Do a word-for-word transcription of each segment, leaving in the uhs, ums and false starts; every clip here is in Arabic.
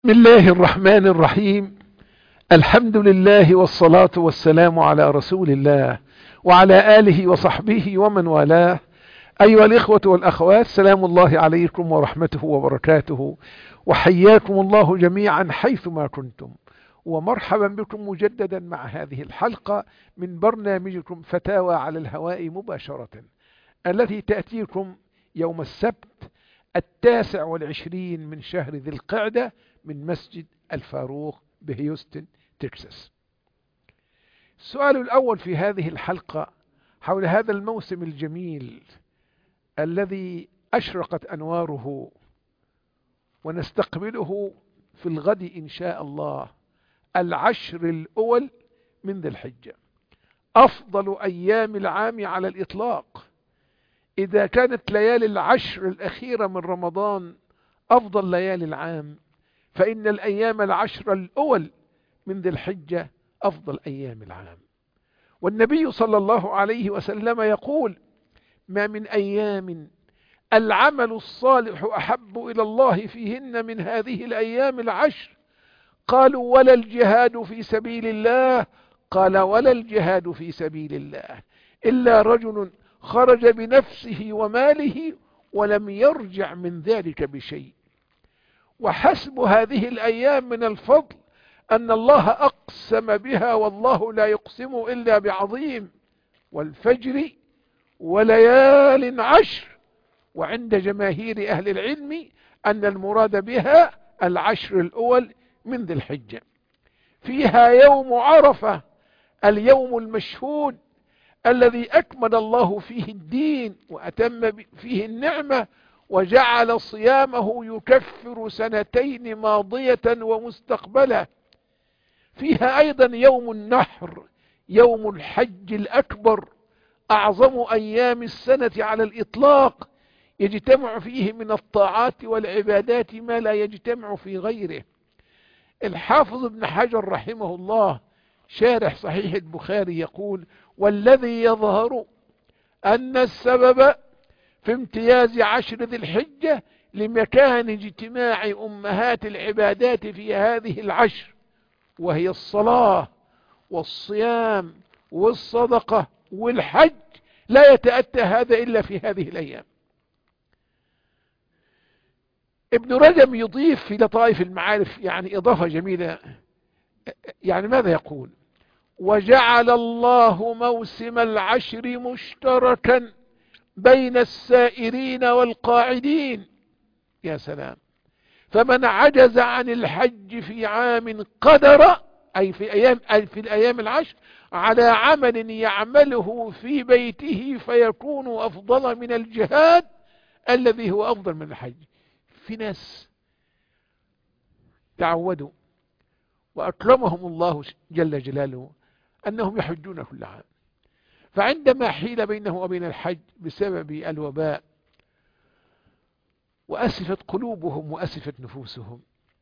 بسم الله الرحمن الرحيم. الحمد لله والصلاة والسلام على رسول الله وعلى آله وصحبه ومن والاه. أيها الإخوة والأخوات، سلام الله عليكم ورحمته وبركاته، وحياكم الله جميعا حيثما كنتم، ومرحبا بكم مجددا مع هذه الحلقة من برنامجكم فتاوى على الهواء مباشرة، التي تأتيكم يوم السبت التاسع والعشرين من شهر ذي القعدة من مسجد الفاروق بهيوستن تكساس. السؤال الأول في هذه الحلقة حول هذا الموسم الجميل الذي أشرقت أنواره ونستقبله في الغد إن شاء الله، العشر الأول من ذي الحجة، أفضل أيام العام على الإطلاق. إذا كانت ليالي العشر الأخيرة من رمضان أفضل ليالي العام، فإن الأيام العشر الأول من ذي الحجة أفضل أيام العام. والنبي صلى الله عليه وسلم يقول: ما من أيام العمل الصالح أحب إلى الله فيهن من هذه الأيام العشر. قالوا: ولا الجهاد في سبيل الله؟ قال: ولا الجهاد في سبيل الله إلا رجل خرج بنفسه وماله ولم يرجع من ذلك بشيء. وحسب هذه الأيام من الفضل أن الله أقسم بها، والله لا يقسم إلا بعظيم: والفجر وليال عشر. وعند جماهير أهل العلم أن المراد بها العشر الأول من ذي الحجة. فيها يوم عرفة، اليوم المشهود الذي أكمل الله فيه الدين وأتم فيه النعمة، وجعل صيامه يكفر سنتين ماضية ومستقبلة. فيها أيضا يوم النحر، يوم الحج الأكبر، أعظم أيام السنة على الإطلاق، يجتمع فيه من الطاعات والعبادات ما لا يجتمع في غيره. الحافظ ابن حجر رحمه الله شارح صحيح البخاري يقول: والذي يظهر أن السبب في امتياز عشر ذي الحجة لمكان اجتماع أمهات العبادات في هذه العشر، وهي الصلاة والصيام والصدقة والحج، لا يتأتى هذا إلا في هذه الأيام. ابن رجب يضيف في لطائف المعارف يعني إضافة جميلة، يعني ماذا يقول؟ وجعل الله موسم العشر مشتركا بين السائرين والقاعدين. يا سلام! فمن عجز عن الحج في عام قدر، أي في أيام أي في الأيام العشر، على عمل يعمله في بيته فيكون أفضل من الجهاد الذي هو أفضل من الحج. في ناس تعودوا وأكرمهم الله جل جلاله أنهم يحجون كل عام، فعندما حيل بينه وبين الحج بسبب الوباء وأسفت قلوبهم وأسفت نفوسهم،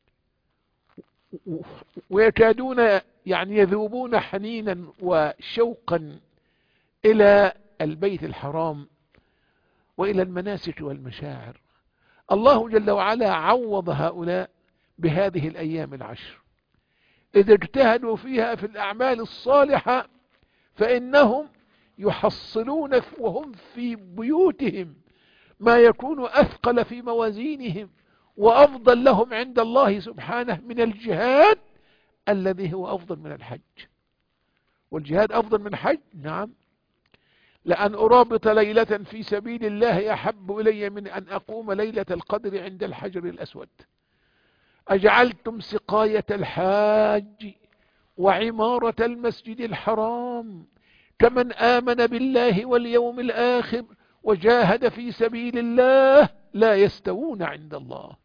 ويكادون يعني يذوبون حنينا وشوقا إلى البيت الحرام وإلى المناسك والمشاعر، الله جل وعلا عوض هؤلاء بهذه الأيام العشر. إذا اجتهدوا فيها في الأعمال الصالحة فإنهم يحصلون وهم في بيوتهم ما يكون أثقل في موازينهم وأفضل لهم عند الله سبحانه من الجهاد الذي هو أفضل من الحج. والجهاد أفضل من الحج؟ نعم. لأن أرابط ليلة في سبيل الله أحب إلي من أن أقوم ليلة القدر عند الحجر الأسود. أجعلتم سقاية الحاج وعمارة المسجد الحرام كمن آمن بالله واليوم الآخر وجاهد في سبيل الله لا يستوون عند الله.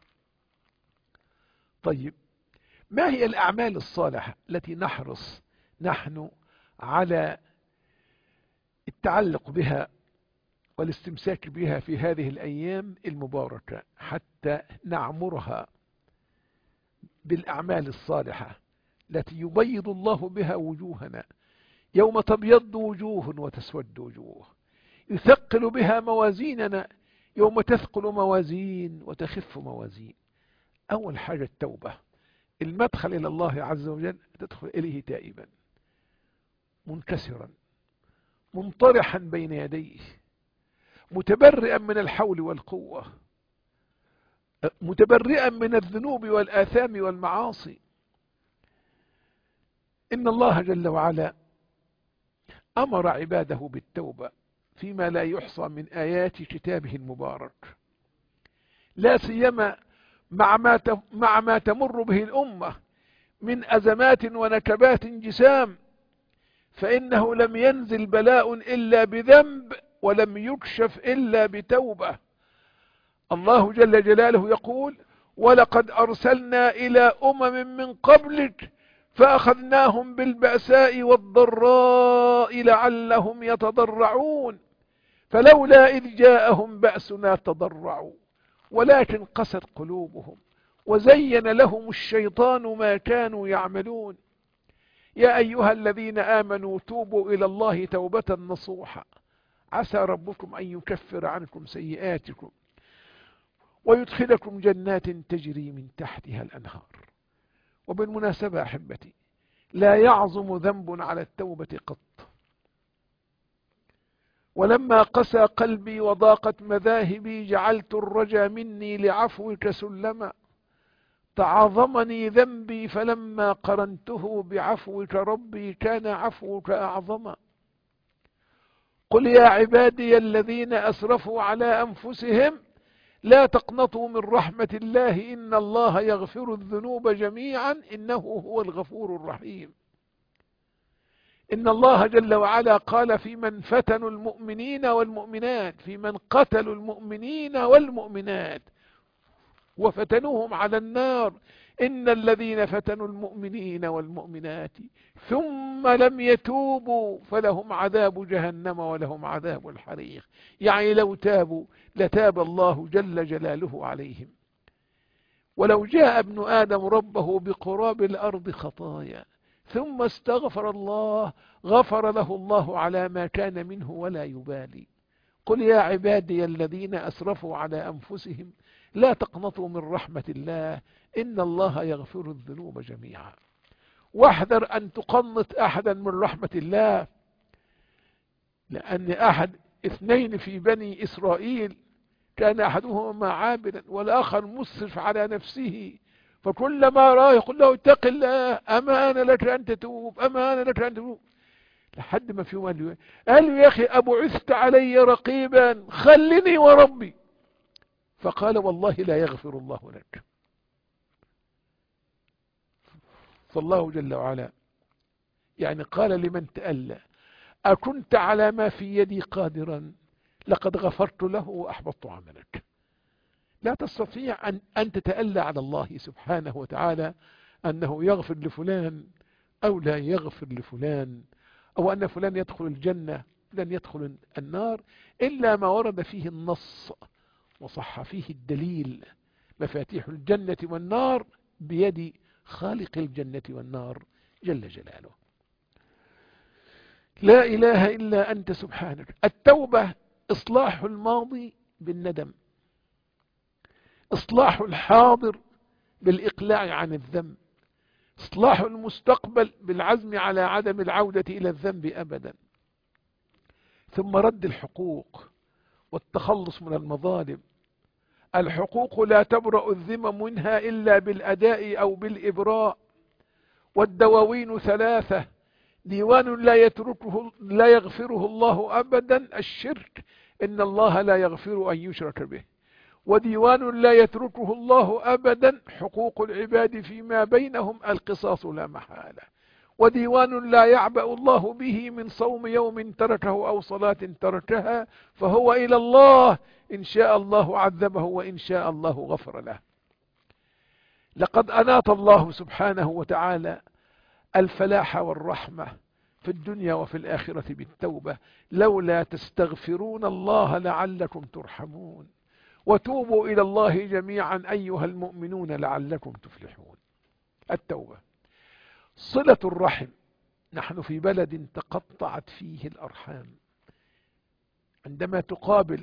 طيب، ما هي الأعمال الصالحة التي نحرص نحن على التعلق بها والاستمساك بها في هذه الأيام المباركة حتى نعمرها بالأعمال الصالحة التي يبيض الله بها وجوهنا يوم تبيض وجوه وتسود وجوه، يثقل بها موازيننا يوم تثقل موازين وتخف موازين؟ أول حاجة التوبة، المدخل إلى الله عز وجل تدخل إليه تائبا منكسرا منطرحا بين يديه متبرئا من الحول والقوة متبرئا من الذنوب والآثام والمعاصي. إن الله جل وعلا أمر عباده بالتوبة فيما لا يحصى من آيات كتابه المبارك، لا سيما مع ما مع ما تمر به الأمة من أزمات ونكبات جسام، فإنه لم ينزل بلاء إلا بذنب ولم يكشف إلا بتوبة. الله جل جلاله يقول: ولقد أرسلنا إلى أمم من قبلك فأخذناهم بالبأساء والضراء لعلهم يتضرعون فلولا إذ جاءهم بأسنا تضرعوا ولكن قست قلوبهم وزين لهم الشيطان ما كانوا يعملون. يا أيها الذين آمنوا توبوا إلى الله توبة نصوحا عسى ربكم أن يكفر عنكم سيئاتكم ويدخلكم جنات تجري من تحتها الأنهار. وبالمناسبة أحبتي، لا يعظم ذنب على التوبة قط. ولما قسى قلبي وضاقت مذاهبي جعلت الرجا مني لعفوك سلما تعاظمني ذنبي فلما قرنته بعفوك ربي كان عفوك أعظما. قل يا عبادي الذين أسرفوا على أنفسهم لا تقنطوا من رحمة الله إن الله يغفر الذنوب جميعا إنه هو الغفور الرحيم. إن الله جل وعلا قال في من فتنوا المؤمنين والمؤمنات، في من قتلوا المؤمنين والمؤمنات وفتنوهم على النار: إن الذين فتنوا المؤمنين والمؤمنات ثم لم يتوبوا فلهم عذاب جهنم ولهم عذاب الحريق. يعني لو تابوا لتاب الله جل جلاله عليهم. ولو جاء ابن آدم ربه بقراب الأرض خطايا ثم استغفر الله غفر له الله على ما كان منه ولا يبالي. قل يا عبادي الذين أسرفوا على أنفسهم لا تقنطوا من رحمة الله إن الله يغفر الذنوب جميعا. واحذر أن تقنط أحدا من رحمة الله، لأن أحد اثنين في بني إسرائيل كان أحدهما عابدا والآخر مسرف على نفسه، فكلما رأى يقول له: اتق الله، أما أنا لك أن تتوب، أما أنا لك أن تتوب. لحد ما في يوم قال له: قال له يا أخي أبعثت علي رقيبا خلني وربي. فقال: والله لا يغفر الله لك. فالله جل وعلا يعني قال لمن تألى: أكنت على ما في يدي قادرا لقد غفرت له وأحبطت عملك. لا تستطيع أن, أن تتألى على الله سبحانه وتعالى أنه يغفر لفلان أو لا يغفر لفلان، أو أن فلان يدخل الجنة فلان يدخل النار، إلا ما ورد فيه النص وصح فيه الدليل. مفاتيح الجنة والنار بيد خالق الجنة والنار جل جلاله. لا إله إلا أنت سبحانك. التوبة إصلاح الماضي بالندم، إصلاح الحاضر بالإقلاع عن الذنب، إصلاح المستقبل بالعزم على عدم العودة إلى الذنب أبدا، ثم رد الحقوق والتخلص من المظالم. الحقوق لا تبرأ الذمم منها إلا بالأداء أو بالإبراء. والدواوين ثلاثة: ديوان لا يتركه لا يغفره الله أبدا الشرك، إن الله لا يغفر أن يشرك به. وديوان لا يتركه الله أبدا حقوق العباد فيما بينهم القصاص لا محالة. وديوان لا يعبأ الله به من صوم يوم تركه أو صلاة تركها، فهو إلى الله إن شاء الله عذبه وإن شاء الله غفر له. لقد أناط الله سبحانه وتعالى الفلاح والرحمة في الدنيا وفي الآخرة بالتوبة: لولا تستغفرون الله لعلكم ترحمون وتوبوا إلى الله جميعا أيها المؤمنون لعلكم تفلحون. التوبة صلة الرحم. نحن في بلد تقطعت فيه الأرحام. عندما تقابل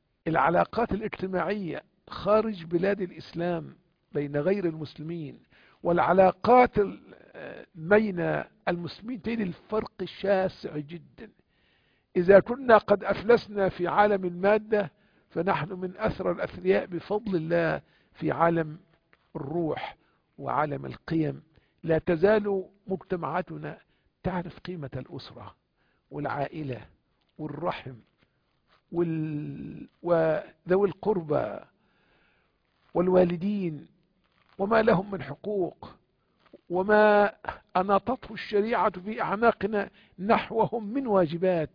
العلاقات الاجتماعية خارج بلاد الإسلام بين غير المسلمين والعلاقات بين المسلمين تجد الفرق شاسع جدا. إذا كنا قد أفلسنا في عالم المادة، فنحن من أثرى الأثرياء بفضل الله في عالم الروح وعالم القيم. لا تزال مجتمعاتنا تعرف قيمة الأسرة والعائلة والرحم وال... وذوي القربى والوالدين وما لهم من حقوق، وما أناطته الشريعة في أعناقنا نحوهم من واجبات.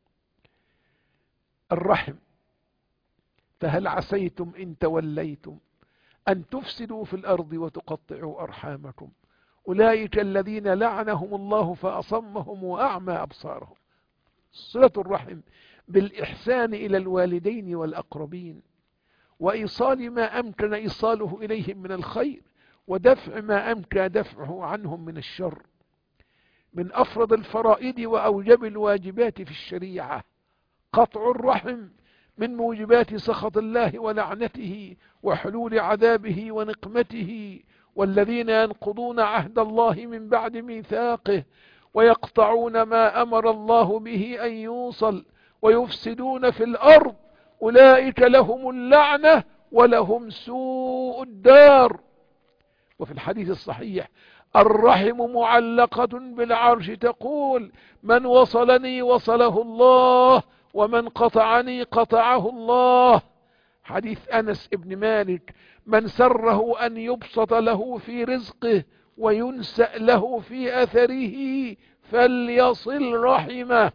الرحم، فهل عسيتم إن توليتم أن تفسدوا في الأرض وتقطعوا أرحامكم أولئك الذين لعنهم الله فأصمهم وأعمى أبصارهم. صلة الرحم بالإحسان إلى الوالدين والأقربين، وإيصال ما أمكن إيصاله إليهم من الخير، ودفع ما أمكن دفعه عنهم من الشر. من أفرض الفرائض وأوجب الواجبات في الشريعة قطع الرحم، من موجبات سخط الله ولعنته وحلول عذابه ونقمته. والذين ينقضون عهد الله من بعد ميثاقه ويقطعون ما أمر الله به أن يوصل ويفسدون في الأرض أولئك لهم اللعنة ولهم سوء الدار. وفي الحديث الصحيح: الرحم معلقة بالعرش تقول: من وصلني وصله الله ومن قطعني قطعه الله. حديث أنس بن مالك: من سره أن يبسط له في رزقه وينسأ له في أثره فليصل رحمه.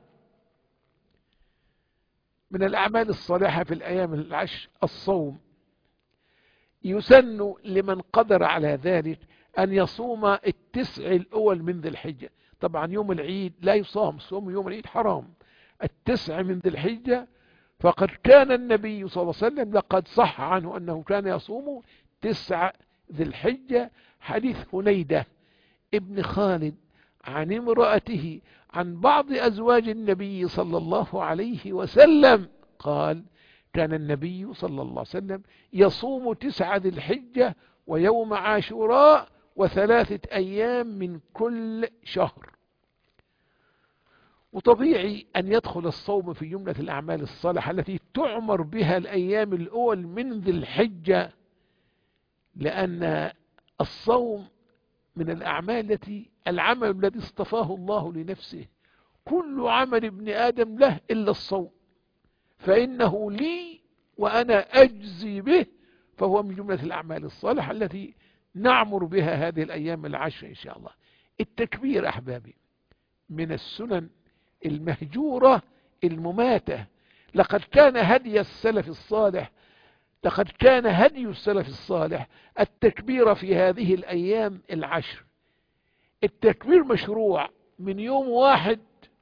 من الأعمال الصالحة في الأيام العشر الصوم. يسن لمن قدر على ذلك أن يصوم التسع الأول من ذي الحجة. طبعا يوم العيد لا يصام، صوم يوم العيد حرام. التسع من ذي الحجة، فقد كان النبي صلى الله عليه وسلم لقد صح عنه أنه كان يصوم تسع ذي الحجة. حديث هنيدة ابن خالد عن امرأته عن بعض أزواج النبي صلى الله عليه وسلم قال: كان النبي صلى الله عليه وسلم يصوم تسع ذي الحجة ويوم عاشوراء وثلاثة أيام من كل شهر. وطبيعي أن يدخل الصوم في جملة الأعمال الصالحة التي تعمر بها الأيام الأول من ذي الحجة، لأن الصوم من الأعمال التي العمل الذي اصطفاه الله لنفسه. كل عمل ابن آدم له إلا الصوم، فإنه لي وأنا أجزي به، فهو من جملة الأعمال الصالحة التي نعمر بها هذه الأيام العشر إن شاء الله. التكبير أحبابي من السنن المهجورة المماتة. لقد كان هدي السلف الصالح لقد كان هدي السلف الصالح التكبير في هذه الأيام العشر. التكبير مشروع من يوم واحد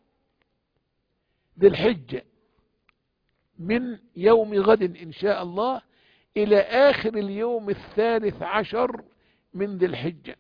ذي الحجة، من يوم غد إن شاء الله، إلى آخر اليوم الثالث عشر من ذي الحجة،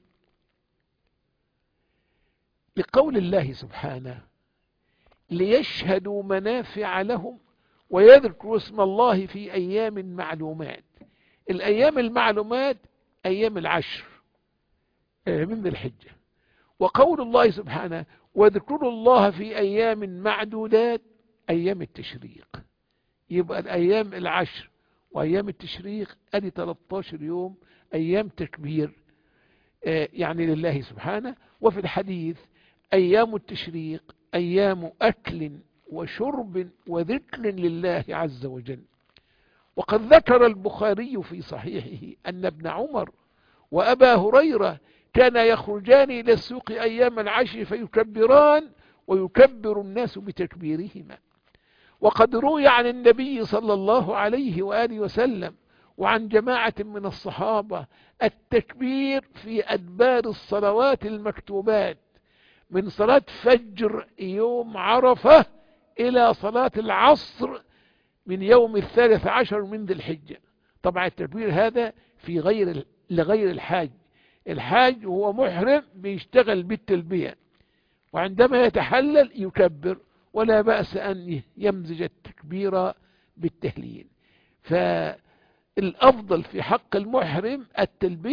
لقول الله سبحانه: ليشهدوا منافع لهم ويذكروا اسم الله في أيام معلومات. الأيام المعلومات أيام العشر من ذي الحجة. وقول الله سبحانه: واذكروا الله في أيام معدودات، أيام التشريق. يبقى الأيام العشر وأيام التشريق أدي ثلاثة عشر يوم أيام تكبير يعني لله سبحانه. وفي الحديث: أيام التشريق أيام أكل وشرب وذكر لله عز وجل. وقد ذكر البخاري في صحيحه أن ابن عمر وأبا هريرة كان يخرجان إلى السوق أيام العشر فيكبران ويكبر الناس بتكبيرهما. وقد روي عن النبي صلى الله عليه وآله وسلم وعن جماعة من الصحابة التكبير في أدبار الصلوات المكتوبات، من صلاة فجر يوم عرفة إلى صلاة العصر من يوم الثالث عشر من ذي الحجة. طبعا التكبير هذا في غير لغير الحاج. الحاج هو محرم بيشتغل بالتلبية، وعندما يتحلل يكبر، ولا بأس أن يمزج التكبير بالتهليل. فالأفضل في حق المحرم التلبية،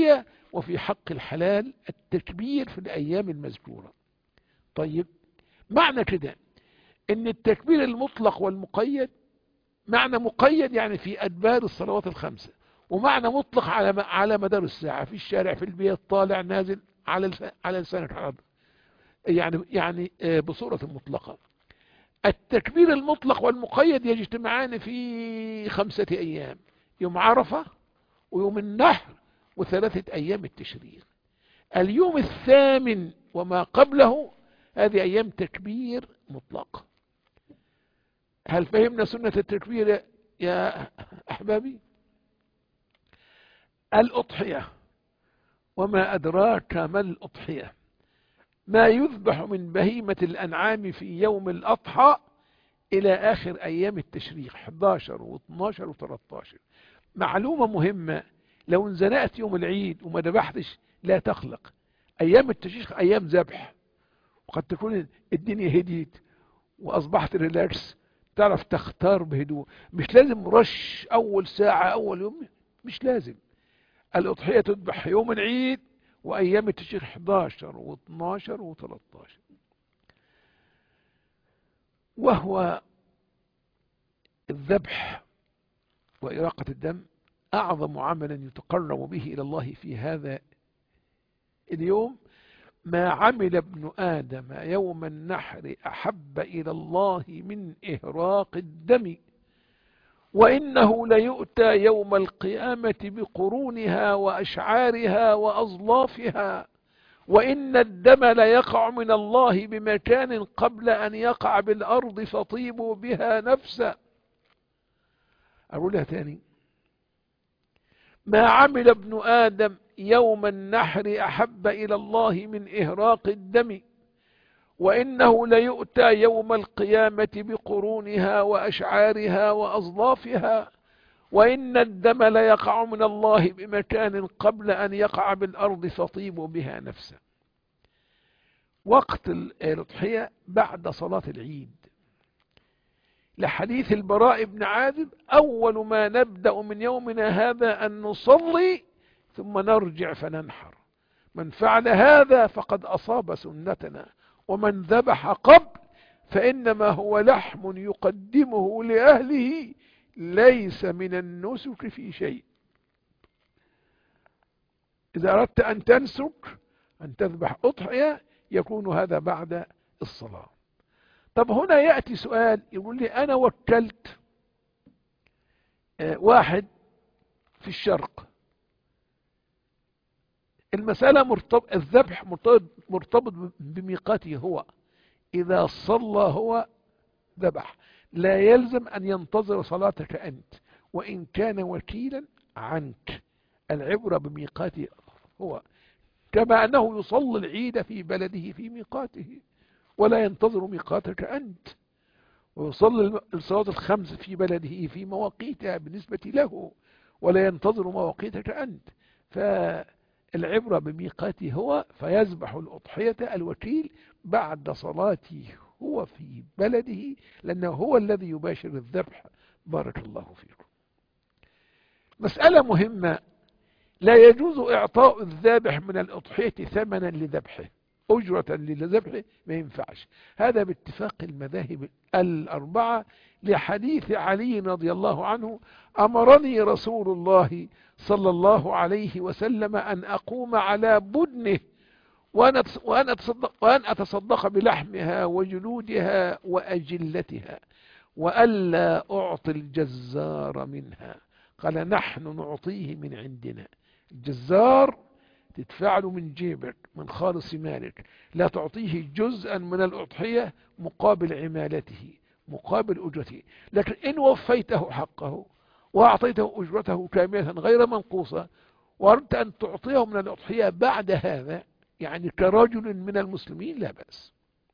وفي حق الحلال التكبير في الأيام المذكورة. طيب، معنى كده ان التكبير المطلق والمقيد، معنى مقيد يعني في أدبار الصلوات الخمسة، ومعنى مطلق على على مدار الساعة، في الشارع، في البيت، طالع نازل، على على لسان الحال، يعني يعني بصورة مطلقة. التكبير المطلق والمقيد يجتمعان في خمسة أيام: يوم عرفة، ويوم النحر، وثلاثة أيام التشريق. اليوم الثامن وما قبله هذه أيام تكبير مطلق. هل فهمنا سنة التكبير يا أحبابي؟ الأضحية، وما أدراك ما الأضحية، ما يذبح من بهيمة الأنعام في يوم الأضحى إلى آخر أيام التشريق احد عشر واثناشر وثلاثة عشر. معلومة مهمة: لو انزنقت يوم العيد وما ذبحتش لا تخلق. أيام التشريق أيام ذبح، وقد تكون الدنيا هديت وأصبحت ريلاكس، تعرف تختار بهدوء، مش لازم رش أول ساعة أول يوم، مش لازم. الأضحية تذبح يوم العيد وأيام التشريق احد عشر واثناشر وثلاثة عشر. وهو الذبح وإراقة الدم أعظم عمل يتقرب به إلى الله في هذا اليوم. ما عمل ابن آدم يوم النحر أحب إلى الله من إهراق الدم، وإنه ليؤتى يوم القيامة بقرونها وأشعارها وأظلافها، وإن الدم ليقع من الله بمكان قبل أن يقع بالأرض فطيبوا بها نفسا. أقولها تاني: ما عمل ابن آدم يوم النحر أحب إلى الله من إهراق الدم، وإنه ليؤتى يوم القيامة بقرونها وأشعارها وأظلافها، وإن الدم ليقع من الله بمكان قبل أن يقع بالأرض فطيبوا بها نفسا. وقت الأضحية بعد صلاة العيد، لحديث البراء بن عازب: أول ما نبدأ من يومنا هذا أن نصلي ثم نرجع فننحر، من فعل هذا فقد أصاب سنتنا، ومن ذبح قبل فإنما هو لحم يقدمه لأهله ليس من النسك في شيء. إذا أردت أن تنسك، أن تذبح أضحية، يكون هذا بعد الصلاة. طب هنا يأتي سؤال، يقول لي: أنا وكلت واحد في الشرق، المسألة مرتبط، الذبح مرتبط, مرتبط بميقاته هو، إذا صلى هو ذبح، لا يلزم أن ينتظر صلاتك أنت وإن كان وكيلا عنك. العبرة بميقاته هو، كما أنه يصلي العيد في بلده في ميقاته ولا ينتظر ميقاتك أنت، ويصلي الصلاة الخمس في بلده في مواقيتها بالنسبة له ولا ينتظر مواقيتك أنت. فالعبرة بميقاته هو، فيذبح الأضحية الوكيل بعد صلاته هو في بلده، لأنه هو الذي يباشر الذبح. بارك الله فيكم. مسألة مهمة: لا يجوز إعطاء الذابح من الأضحية ثمنا لذبحه، أجرة لذبحه، ما ينفعش. هذا باتفاق المذاهب الأربعة، لحديث علي رضي الله عنه: أمرني رسول الله صلى الله عليه وسلم أن أقوم على بدنه وأن أتصدق, وأن أتصدق بلحمها وجلودها وأجلتها، وألا أعطي الجزار منها. قال: نحن نعطيه من عندنا. الجزار تدفع له من جيبك من خالص مالك، لا تعطيه جزءا من الأضحية مقابل عمالته مقابل أجرته. لكن إن وفيته حقه وأعطيته أجرته كاملة غير منقوصة، وأردت أن تعطيه من الأضحية بعد هذا، يعني كرجل من المسلمين، لا بأس.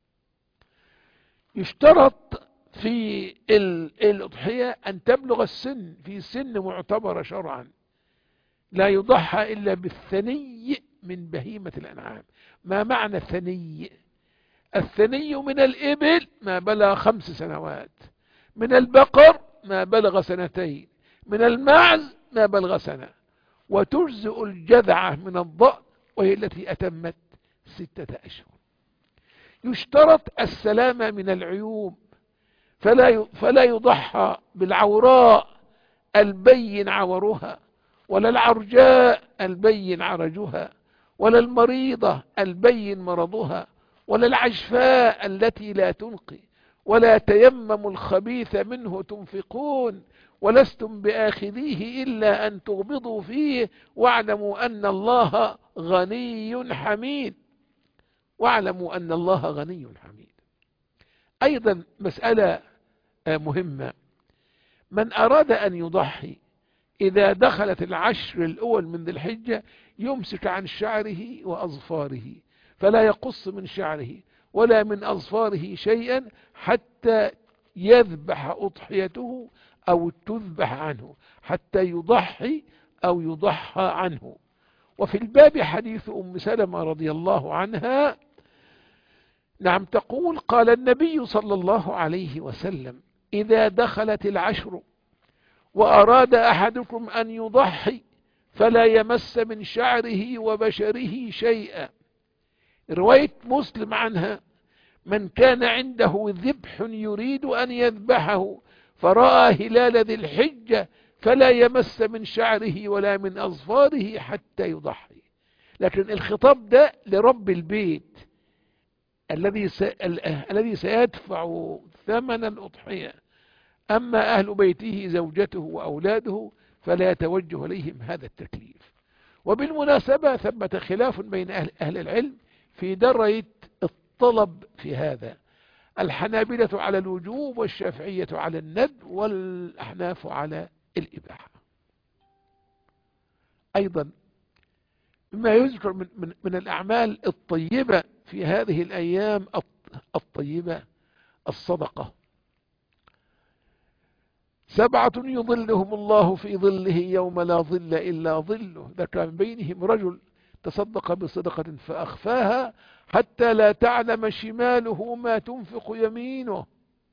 يشترط في الأضحية أن تبلغ السن، في سن معتبرة شرعا، لا يضحى إلا بالثني من بهيمة الأنعام. ما معنى الثني؟ الثني من الإبل ما بلغ خمس سنوات، من البقر ما بلغ سنتين، من المعز ما بلغ سنة، وتجزئ الجذعة من الضأن وهي التي أتمت ستة أشهر. يشترط السلامة من العيوب، فلا فلا يضحى بالعوراء البين عورها، ولا العرجاء البين عرجها، ولا المريضة البين مرضها، ولا العجفاء التي لا تنقي، ولا تيمموا الخبيث منه تنفقون ولستم بآخذيه إلا أن تغبضوا فيه واعلموا أن الله غني حميد. واعلموا أن الله غني حميد. أيضا مسألة مهمة، من أراد أن يضحي إذا دخلت العشر الأول من ذي الحجة يمسك عن شعره وأظفاره، فلا يقص من شعره ولا من أظفاره شيئا حتى يذبح أضحيته أو تذبح عنه، حتى يضحي أو يضحى عنه. وفي الباب حديث أم سلمة رضي الله عنها، نعم، تقول: قال النبي صلى الله عليه وسلم: إذا دخلت العشر وأراد أحدكم أن يضحي فلا يمس من شعره وبشره شيئا. رواية مسلم عنها: من كان عنده ذبح يريد أن يذبحه فرأى هلال ذي الحجة فلا يمس من شعره ولا من أظفاره حتى يضحي. لكن الخطاب ده لرب البيت الذي الذي سيدفع ثمن الأضحية. أما أهل بيته زوجته وأولاده فلا يتوجه إليهم هذا التكليف. وبالمناسبة ثبت خلاف بين أهل, أهل العلم في درجة الطلب في هذا، الحنابلة على الوجوب والشافعية على الندب والأحناف على الإباحة. أيضا مما يذكر من, من, من الأعمال الطيبة في هذه الأيام الطيبة الصدقة. سبعة يظلهم الله في ظله يوم لا ظل إلا ظله، ذكر من بينهم رجل تصدق بصدقة فأخفاها حتى لا تعلم شماله ما تنفق يمينه.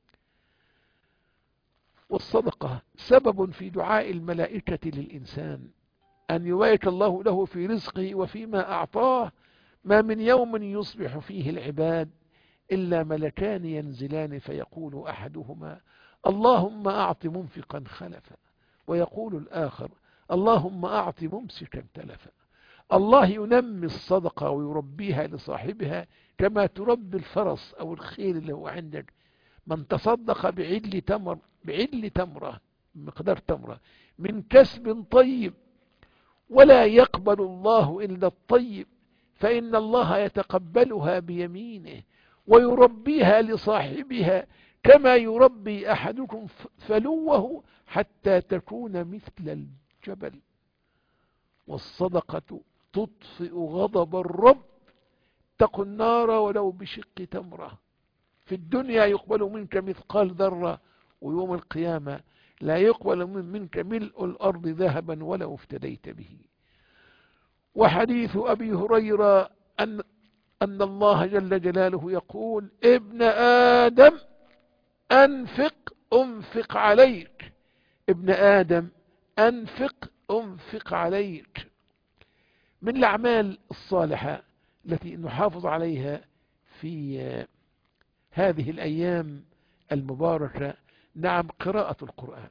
والصدقة سبب في دعاء الملائكة للإنسان أن يبارك الله له في رزقه وفيما أعطاه. ما من يوم يصبح فيه العباد إلا ملكان ينزلان فيقول أحدهما: اللهم أعط منفقا خلفا، ويقول الآخر: اللهم أعط ممسكا تلفا. الله ينمي الصدقة ويربيها لصاحبها كما تربي الفرس أو الخيل اللي هو عندك. من تصدق بعدل تمر بعدل تمرة مقدار تمرة من كسب طيب ولا يقبل الله إلا الطيب فإن الله يتقبلها بيمينه ويربيها لصاحبها كما يربي أحدكم فلوه حتى تكون مثل الجبل. والصدقة تطفئ غضب الرب، اتقوا النار ولو بشق تمرة. في الدنيا يقبل منك مثقال ذرة، ويوم القيامة لا يقبل منك ملء الأرض ذهبا ولو افتديت به. وحديث أبي هريرة أن, أن الله جل جلاله يقول: ابن آدم أنفق أنفق عليك، ابن آدم أنفق أنفق عليك. من الأعمال الصالحة التي نحافظ عليها في هذه الأيام المباركة، نعم، قراءة القرآن.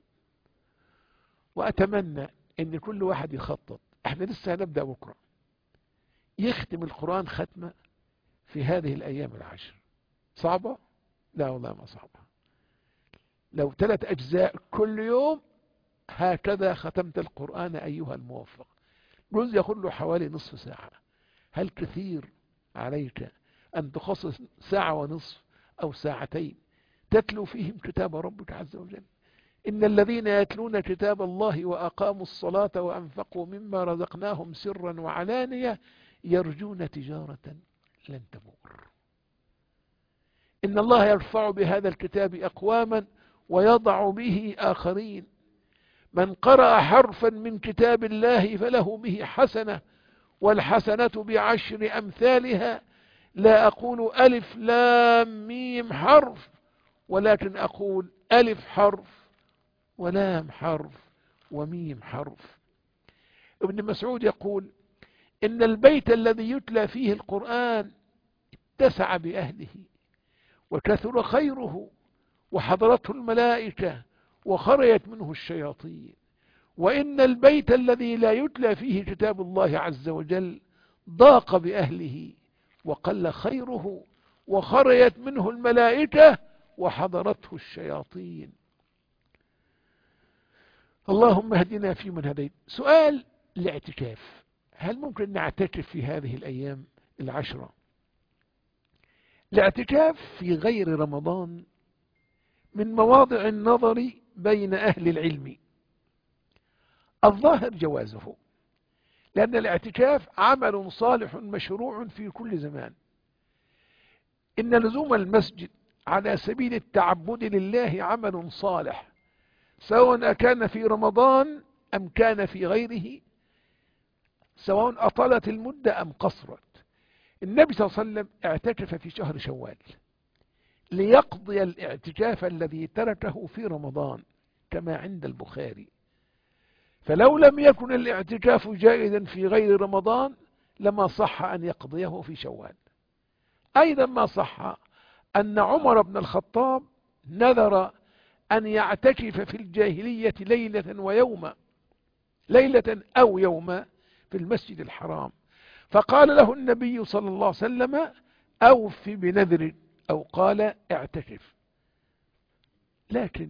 وأتمنى أن كل واحد يخطط، احنا لسه هنبدأ بكرة، يختم القرآن ختمة في هذه الأيام العشر. صعبة؟ لا والله ما صعبة. لو ثلاث أجزاء كل يوم هكذا ختمت القرآن أيها الموفق. جزء ياخذ له حوالي نصف ساعة. هل كثير عليك أن تخصص ساعة ونصف أو ساعتين تتلو فيهم كتاب ربك عز وجل؟ إن الذين يتلون كتاب الله وأقاموا الصلاة وأنفقوا مما رزقناهم سرا وعلانية يرجون تجارة لن تبور. إن الله يرفع بهذا الكتاب أقواما ويضع به آخرين. من قرأ حرفا من كتاب الله فله به حسنة، والحسنة بعشر أمثالها. لا أقول ألف لام ميم حرف، ولكن أقول ألف حرف ولام حرف وميم حرف. ابن مسعود يقول إن البيت الذي يتلى فيه القرآن اتسع بأهله وكثر خيره وحضرته الملائكة وخرجت منه الشياطين، وإن البيت الذي لا يتلى فيه كتاب الله عز وجل ضاق بأهله وقل خيره وخرجت منه الملائكة وحضرته الشياطين. اللهم اهدنا فيمن هديت. سؤال الاعتكاف، هل ممكن نعتكف في هذه الأيام العشرة؟ الاعتكاف في غير رمضان من مواضع النظر بين أهل العلم. الظاهر جوازه، لأن الاعتكاف عمل صالح مشروع في كل زمان. إن لزوم المسجد على سبيل التعبد لله عمل صالح، سواء كان في رمضان أم كان في غيره، سواء أطالت المدة أم قصرت. النبي صلى الله عليه وسلم اعتكف في شهر شوال ليقضي الاعتكاف الذي تركه في رمضان كما عند البخاري. فلو لم يكن الاعتكاف جائزا في غير رمضان لما صح أن يقضيه في شوال. أيضا ما صح أن عمر بن الخطاب نذر أن يعتكف في الجاهلية ليلة ويوما، ليلة أو يوما في المسجد الحرام، فقال له النبي صلى الله عليه وسلم أوف بنذر، أو قال اعتكف. لكن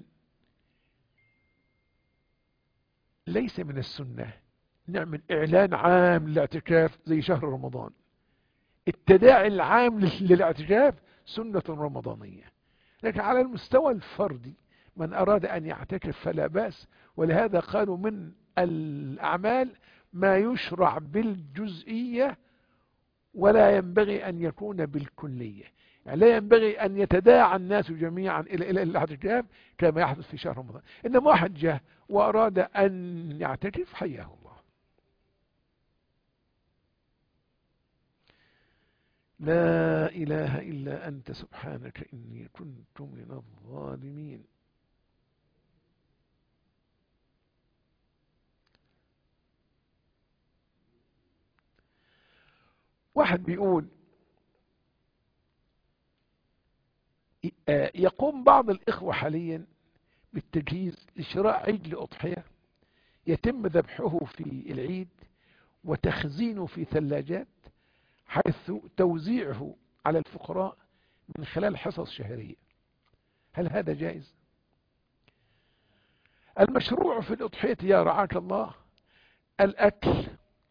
ليس من السنة نعمل إعلان عام للاعتكاف زي شهر رمضان. التداعي العام للاعتكاف سنة رمضانية، لكن على المستوى الفردي من أراد أن يعتكف فلا بأس. ولهذا قالوا من الأعمال ما يشرع بالجزئية ولا ينبغي أن يكون بالكلية، يعني لا ينبغي أن يتداعى الناس جميعا إلى إلى الاعتكاف كما يحدث في شهر رمضان. إنما واحد جاء وأراد أن يعتكف حياه الله. لا إله إلا أنت سبحانك إني كنت من الظالمين. واحد بيقول يقوم بعض الإخوة حاليا بالتجهيز لشراء عجل أضحية يتم ذبحه في العيد وتخزينه في ثلاجات حيث توزيعه على الفقراء من خلال حصص شهرية. هل هذا جائز؟ المشروع في الأضحية يا رعاك الله الأكل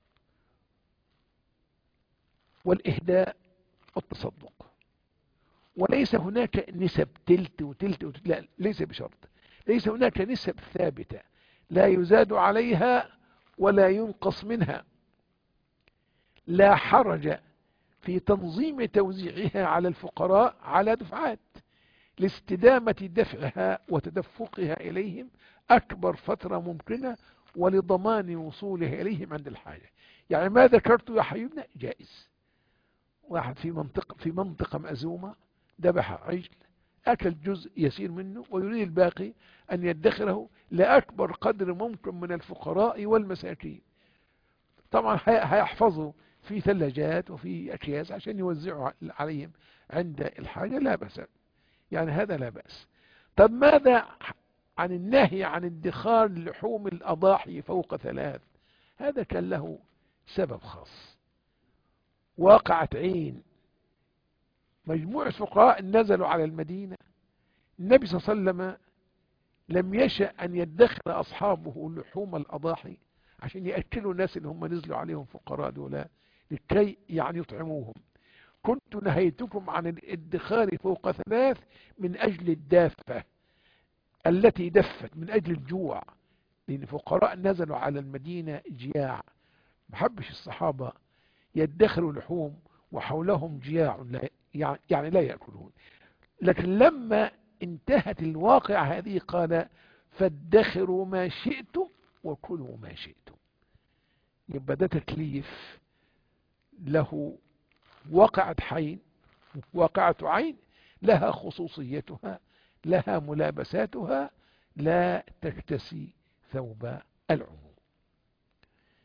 والإهداء والتصدق، وليس هناك نسب تلت وتلت وتلت، لا، ليس بشرط. ليس هناك نسب ثابتة لا يزاد عليها ولا ينقص منها. لا حرج في تنظيم توزيعها على الفقراء على دفعات لاستدامة دفعها وتدفقها إليهم أكبر فترة ممكنة ولضمان وصولها إليهم عند الحاجة. يعني ما ذكرته يا حبيبنا جائز. واحد في منطقة في منطقة مأزومة ذبح عجل، أكل جزء يسير منه ويريد الباقي أن يدخره لأكبر قدر ممكن من الفقراء والمساكين. طبعا هيحفظوا في ثلاجات وفي أكياس عشان يوزعوا عليهم عند الحاجة، لا بأس، يعني هذا لا بأس. طب ماذا عن النهي عن ادخار لحوم الأضاحي فوق ثلاث؟ هذا كان له سبب خاص، واقعة عين. مجموعة فقراء نزلوا على المدينة، النبي صلى الله عليه وسلم لم يشأ أن يدخر أصحابه لحوم الأضاحي عشان يأكلوا الناس اللي هم نزلوا عليهم فقراء دول لكي يعني يطعموهم. كنت نهيتكم عن الادخار فوق ثلاث من أجل الدافة التي دفت، من أجل الجوع، لأن فقراء نزلوا على المدينة جياع. محبش الصحابة يدخروا لحوم وحولهم جياع لا يعني لا يأكلون. لكن لما انتهت الواقع هذه قال فادخروا ما شئتم وكلوا ما شئتم. يبقى ده تكليف له واقعة حين، واقعة عين لها خصوصيتها، لها ملابساتها، لا تكتسي ثوب العموم.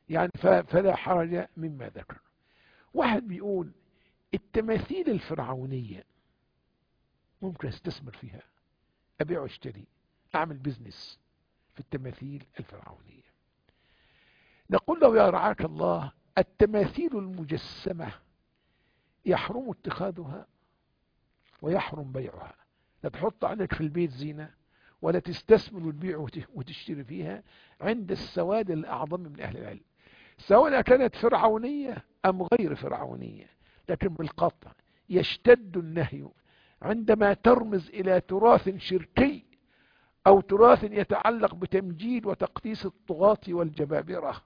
يعني فلا حرج مما ذكر. واحد بيقول التماثيل الفرعونية ممكن استثمر فيها، أبيع واشتري، أعمل بزنس في التماثيل الفرعونية. نقول له يا رعاك الله، التماثيل المجسمة يحرم اتخاذها ويحرم بيعها. لا تحط عندك في البيت زينة ولا تستثمر وتبيع وتشتري فيها عند السواد الأعظم من أهل العلم، سواء كانت فرعونية أم غير فرعونية. لكن بالقطع يشتد النهي عندما ترمز إلى تراث شركي أو تراث يتعلق بتمجيد وتقديس الطغاة والجبابرة.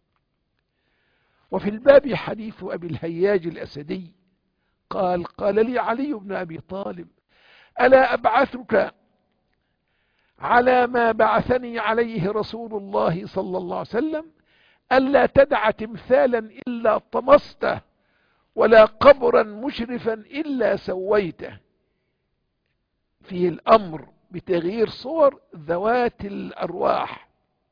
وفي الباب حديث أبي الهياج الأسدي قال قال لي علي بن أبي طالب ألا أبعثك على ما بعثني عليه رسول الله صلى الله عليه وسلم، ألا تدع تمثالا إلا طمسته ولا قبرا مشرفا إلا سويته. فيه الأمر بتغيير صور ذوات الأرواح.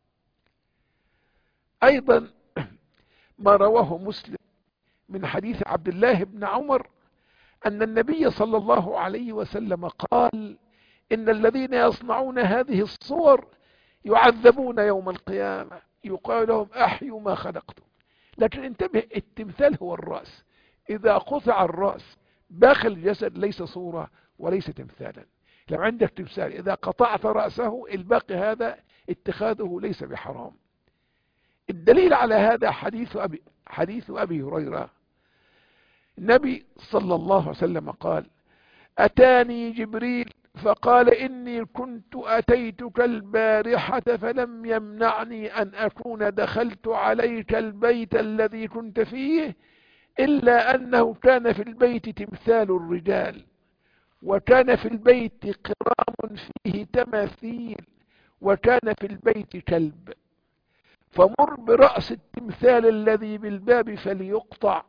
أيضا ما رواه مسلم من حديث عبد الله بن عمر أن النبي صلى الله عليه وسلم قال إن الذين يصنعون هذه الصور يعذبون يوم القيامة، يقال لهم أحيوا ما خلقتم. لكن انتبه، التمثال هو الرأس، إذا قطع الرأس باقي الجسد ليس صورة وليس تمثالا. لو عندك تمثال إذا قطعت رأسه الباقي هذا اتخاذه ليس بحرام. الدليل على هذا حديث أبي, حديث أبي هريرة. النبي صلى الله عليه وسلم قال أتاني جبريل فقال إني كنت أتيتك البارحة فلم يمنعني أن أكون دخلت عليك البيت الذي كنت فيه إلا أنه كان في البيت تمثال الرجال، وكان في البيت قرام فيه تماثيل، وكان في البيت كلب. فمر برأس التمثال الذي بالباب فليقطع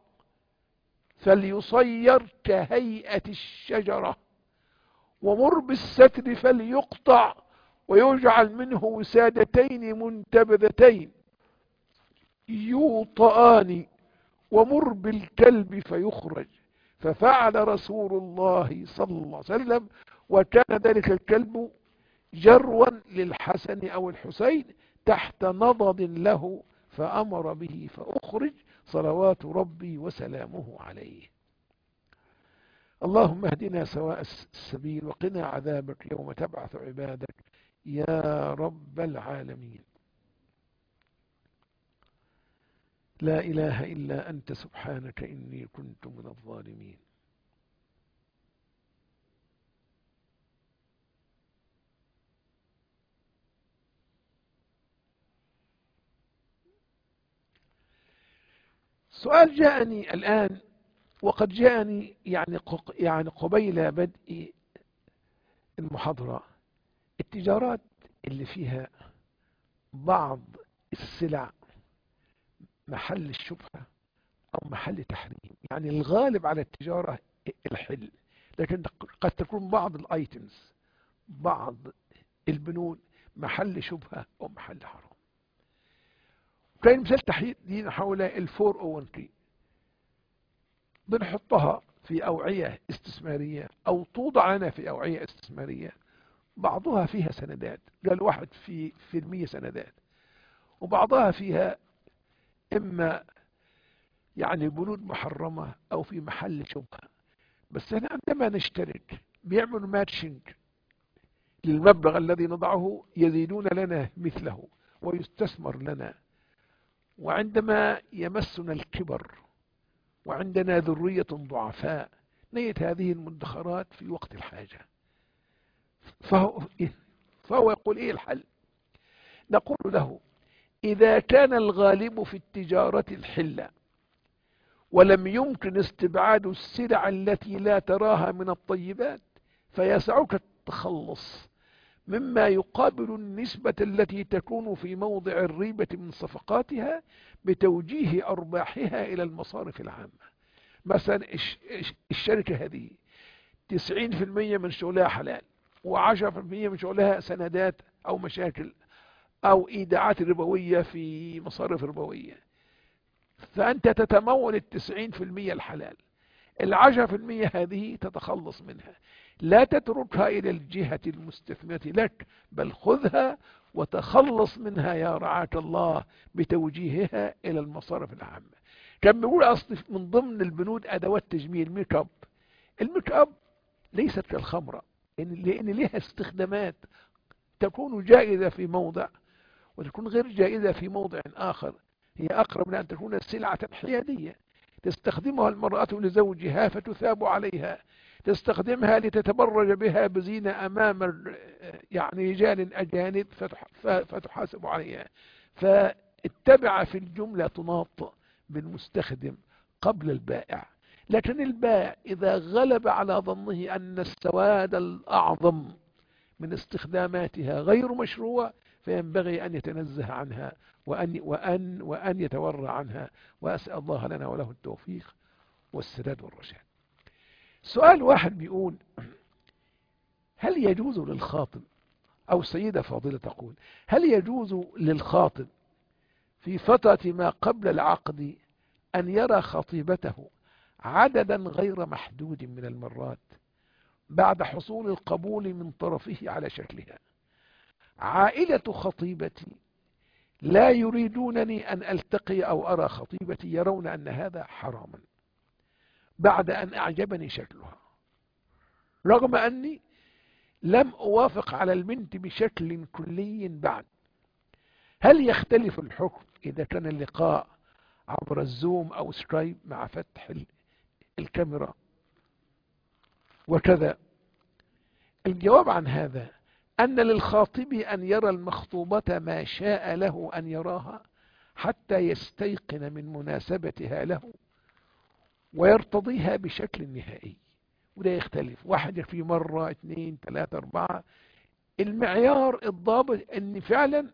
فليصير كهيئة الشجرة، ومر بالستر فليقطع ويجعل منه وسادتين منتبذتين يوطآن، ومر بالكلب فيخرج. ففعل رسول الله صلى الله عليه وسلم، وكان ذلك الكلب جروا للحسن أو الحسين تحت نضد له، فأمر به فأخرج صلوات ربي وسلامه عليه. اللهم اهدنا سواء السبيل وقنا عذابك يوم تبعث عبادك يا رب العالمين. لا إله إلا أنت سبحانك إني كنت من الظالمين. سؤال جاءني الآن وقد جاءني يعني يعني قبيل بدء المحاضرة. التجارات اللي فيها بعض السلع محل الشبهة أو محل تحريم، يعني الغالب على التجارة الحل، لكن قد تكون بعض الايتمز بعض البنود محل شبهة أو محل حرام. كان مثال تحديد حول الفور او ون كي، بنحطها في أوعية استثمارية أو توضع لنا في أوعية استثمارية، بعضها فيها سندات، قال واحد في في المية سندات، وبعضها فيها إما يعني بنود محرمة أو في محل شبهة. بس أنا عندما نشترك بيعملوا ماتشنج للمبلغ الذي نضعه، يزيدون لنا مثله ويستثمر لنا. وعندما يمسنا الكبر وعندنا ذرية ضعفاء نيت هذه المدخرات في وقت الحاجة، فهو, فهو يقول إيه الحل؟ نقول له إذا كان الغالب في التجارة الحلة ولم يمكن استبعاد السلع التي لا تراها من الطيبات، فيسعك التخلص مما يقابل النسبة التي تكون في موضع الريبة من صفقاتها بتوجيه أرباحها إلى المصارف العامة. مثلا الشركة هذه تسعين في المية من شغلها حلال وعشرة في المية من شغلها سندات أو مشاكل أو إيداعات ربوية في مصارف ربوية، فأنت تتمول التسعين في المية الحلال، العشرة في المية هذه تتخلص منها، لا تتركها إلى الجهة المستثمرة لك، بل خذها وتخلص منها يا رعاة الله بتوجيهها إلى المصارف العامة. كان بيقول أصل من ضمن البنود أدوات تجميل ميك اب. الميك اب ليست كالخمرة، لأن لها استخدامات تكون جائزة في موضع وتكون غير جائزة في موضع آخر. هي أقرب من أن تكون سلعة حيادية تستخدمها المرأة لزوجها فتثاب عليها، تستخدمها لتتبرج بها بزينة أمام يعني رجال أجانب فتحاسب عليها. فاتبع في الجملة تناط بالمستخدم قبل البائع. لكن البائع إذا غلب على ظنه أن السواد الأعظم من استخداماتها غير مشروع فينبغي أن يتنزه عنها وأن, وأن, وأن يتورع عنها. وأسأل الله لنا وله التوفيق والسداد والرشاد. سؤال واحد بيقول: هل يجوز للخاطب، أو سيدة فاضلة تقول: هل يجوز للخاطب في فترة ما قبل العقد أن يرى خطيبته عددا غير محدود من المرات بعد حصول القبول من طرفه على شكلها؟ عائلة خطيبتي لا يريدونني أن ألتقي أو أرى خطيبتي، يرون أن هذا حراما بعد أن أعجبني شكلها، رغم أني لم أوافق على البنت بشكل كلي بعد. هل يختلف الحكم إذا كان اللقاء عبر الزوم أو سكايب مع فتح الكاميرا وكذا؟ الجواب عن هذا أن للخاطب أن يرى المخطوبة ما شاء له أن يراها حتى يستيقن من مناسبتها له ويرتضيها بشكل نهائي. وده يختلف، واحد في مرة اثنين ثلاثة أربعة. المعيار الضابط أن فعلا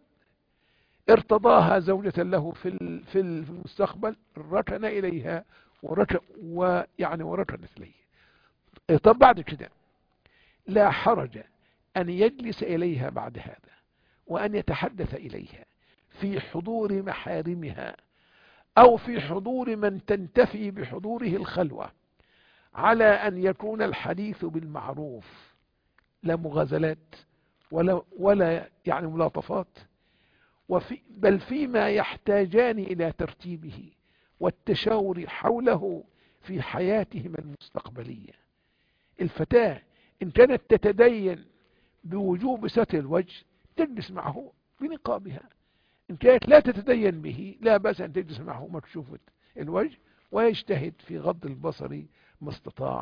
ارتضاها زوجة له في في المستقبل، ركن إليها وركن ويعني وركنت إليه. طب بعد كده لا حرج أن يجلس إليها بعد هذا وأن يتحدث إليها في حضور محارمها أو في حضور من تنتفي بحضوره الخلوة، على أن يكون الحديث بالمعروف، لا مغازلات ولا ولا يعني ملاطفات، وفي بل فيما يحتاجان إلى ترتيبه والتشاور حوله في حياتهما المستقبلية. الفتاة إن كانت تتدين بوجوب ستر الوجه تجلس معه بنقابها، إن كانت لا تتدين به لا بأس أن تجلس معه مكشوفة الوجه ويجتهد في غض البصر ما استطاع.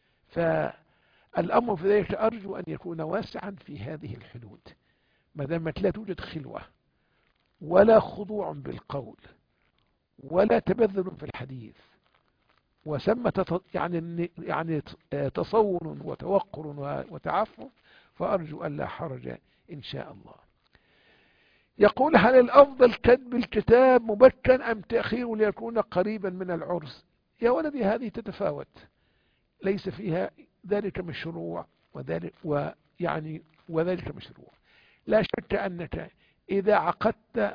فالأمر في ذلك أرجو أن يكون واسعا في هذه الحدود، ما دامت لا توجد خلوة ولا خضوع بالقول ولا تبذل في الحديث وسمى يعني يعني تصون وتوقر وتعفف، فأرجو أن لا حرج إن شاء الله. يقول: هل الأفضل كتب الكتاب مبكرا أم تأخيره ليكون قريبا من العرس؟ يا ولدي هذه تتفاوت، ليس فيها ذلك مشروع وذلك ويعني وذلك مشروع. لا شك أنك إذا عقدت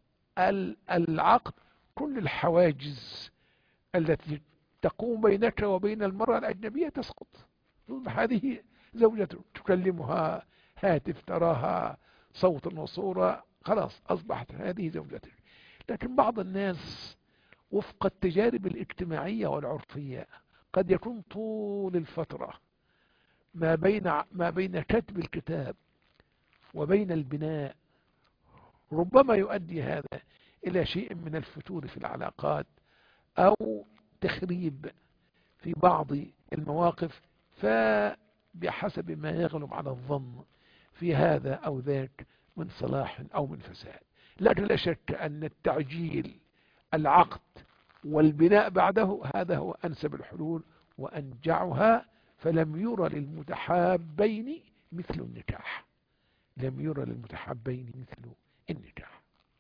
العقد كل الحواجز التي تقوم بينك وبين المرأة الأجنبية تسقط. هذه زوجة تكلمها هاتف، تراها صوت وصورة، خلاص أصبحت هذه زوجتك. لكن بعض الناس وفق التجارب الاجتماعية والعرفية قد يكون طول الفترة ما بين ما بين كتب الكتاب وبين البناء ربما يؤدي هذا إلى شيء من الفتور في العلاقات أو تخريب في بعض المواقف، فبحسب ما يغلب على الظن في هذا أو ذاك من صلاح أو من فساد. لكن لا شك أن التعجيل العقد والبناء بعده هذا هو أنسب الحلول وأنجعها، فلم يرى للمتحابين مثل النكاح، لم يرى للمتحابين مثل النكاح.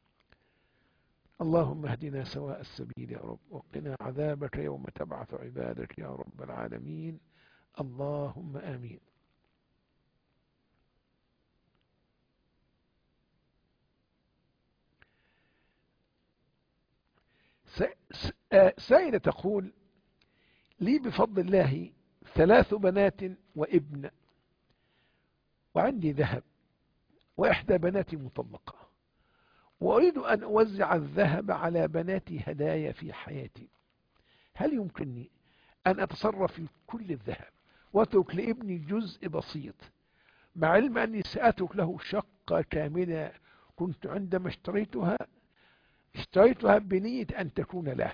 اللهم اهدنا سواء السبيل يا رب، وقنا عذابك يوم تبعث عبادك يا رب العالمين. اللهم آمين. سائلة تقول: لي بفضل الله ثلاث بنات وابن، وعندي ذهب، وإحدى بناتي مطلقة، وأريد أن أوزع الذهب على بناتي هدايا في حياتي، هل يمكنني أن أتصرف في كل الذهب وأترك لابني جزء بسيط، مع علم أني سأترك له شقة كاملة كنت عندما اشتريتها اشتريتها بنية أن تكون له؟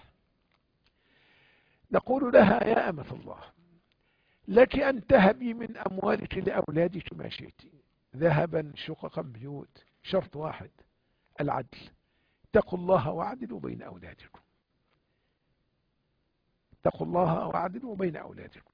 نقول لها: يا أمة الله، لك أن تهبي من أموالك لأولادك ما شئت، ذهبا، شققا، بيوت، شرط واحد: العدل. اتقوا الله واعدلوا بين أولادكم، اتقوا الله واعدلوا بين أولادكم.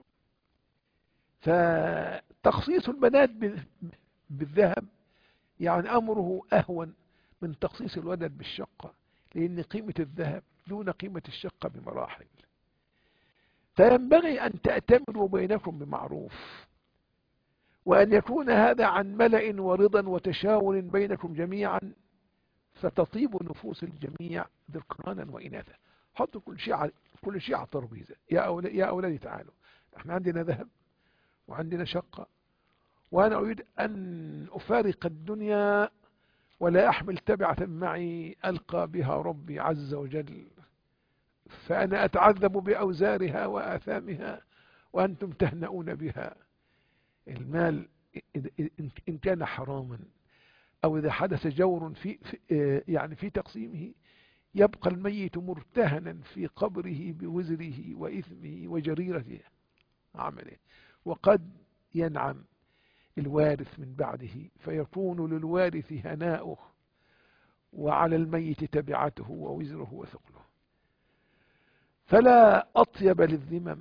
فتخصيص البنات بالذهب يعني أمره أهون من تخصيص الولد بالشقة، لأن قيمة الذهب دون قيمة الشقة بمراحل. فينبغي أن تأتمروا بينكم بمعروف، وأن يكون هذا عن ملأ ورضا وتشاور بينكم جميعا، فتطيب نفوس الجميع ذكرانا وإناثا. حطوا كل شيء على كل شيء على الترابيزة. يا أولاد يا أولادي تعالوا، احنا عندنا ذهب وعندنا شقة، وأنا أريد أن أفارق الدنيا ولا أحمل تبعة معي ألقى بها ربي عز وجل، فأنا أتعذب بأوزارها وآثامها وأنتم تهنؤون بها. المال إن كان حراما أو إذا حدث جور في يعني في تقسيمه، يبقى الميت مرتهنا في قبره بوزره وإثمه وجريرته عمله، وقد ينعم الوارث من بعده، فيكون للوارث هناؤه وعلى الميت تبعته ووزره وثقله. فلا أطيب للذمم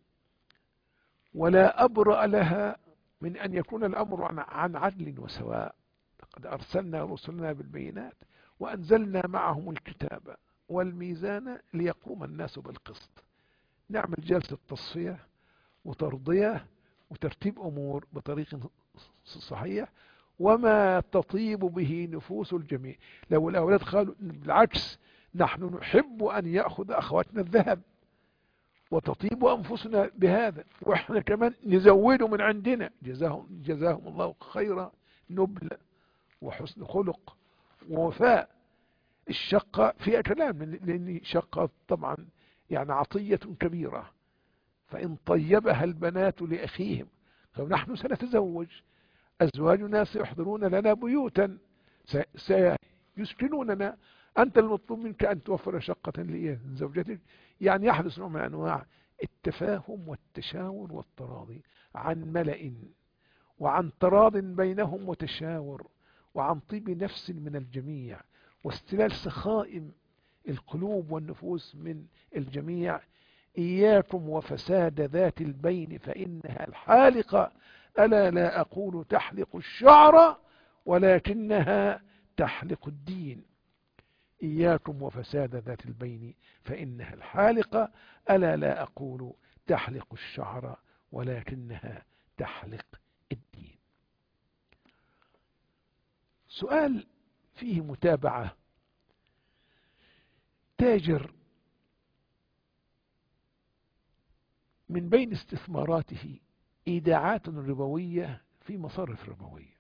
ولا أبرأ لها من أن يكون الأمر عن عدل وسواء. لقد أرسلنا رسلنا بالبينات وأنزلنا معهم الكتاب والميزان ليقوم الناس بالقسط. نعمل جلسة تصفية وترضية وترتيب أمور بطريق صحيح، وما تطيب به نفوس الجميع. لو الأولاد قالوا بالعكس، نحن نحب أن يأخذ أخواتنا الذهب وتطيب أنفسنا بهذا، وإحنا كمان نزوده من عندنا، جزاهم, جزاهم الله خيرا، نبل وحسن خلق ووفاء. الشقة فيها كلام، لأن شقة طبعا يعني عطية كبيرة، فإن طيبها البنات لأخيهم، فنحن سنتزوج، أزواجنا سيحضرون لنا بيوتا سيسكنوننا، أنت المطلوب منك أن توفر شقة لزوجتك. يعني يحدث نوع من أنواع التفاهم والتشاور والتراضي عن ملأ، وعن تراض بينهم وتشاور، وعن طيب نفس من الجميع، واستلال سخائم القلوب والنفوس من الجميع. إياكم وفساد ذات البين فإنها الحالقة، ألا لا أقول تحلق الشعر ولكنها تحلق الدين. إياكم وفساد ذات البين فإنها الحالقة، ألا لا أقول تحلق الشعر ولكنها تحلق الدين. سؤال فيه متابعة: تاجر من بين استثماراته إيداعات ربوية في مصارف ربوية.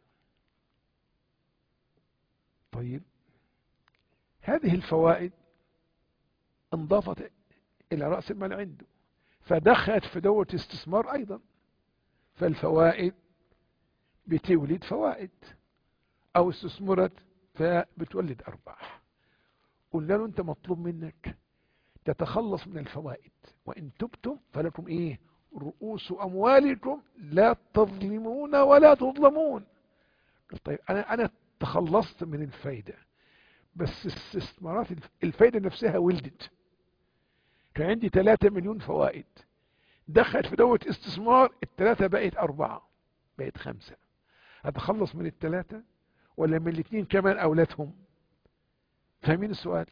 طيب، هذه الفوائد انضافت إلى رأس المال عنده، فدخلت في دورة استثمار أيضا، فالفوائد بتولد فوائد، أو استثمرت فبتولد أرباح. قلنا له: أنت مطلوب منك تتخلص من الفوائد، وإن تبتم فلكم إيه؟ رؤوس أموالكم لا تظلمون ولا تظلمون. طيب، أنا أنا تخلصت من الفايدة، بس استثمارات الفايدة نفسها ولدت. كان عندي ثلاثة مليون فوائد، دخلت في دورة استثمار، الثلاثة بقت أربعة، بقت خمسة. أتخلص من الثلاثة ولا من الاثنين كمان أولادهم؟ فاهمين السؤال؟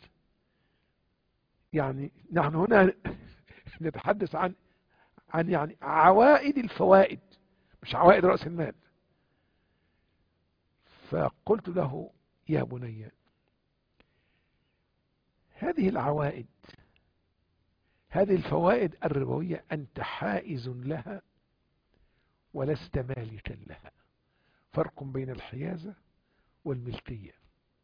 يعني نحن هنا نتحدث عن عن يعني عوائد الفوائد، مش عوائد رأس المال. فقلت له: يا بني، هذه العوائد هذه الفوائد الربوية أنت حائز لها ولست مالكا لها. فرق بين الحيازة والملكية.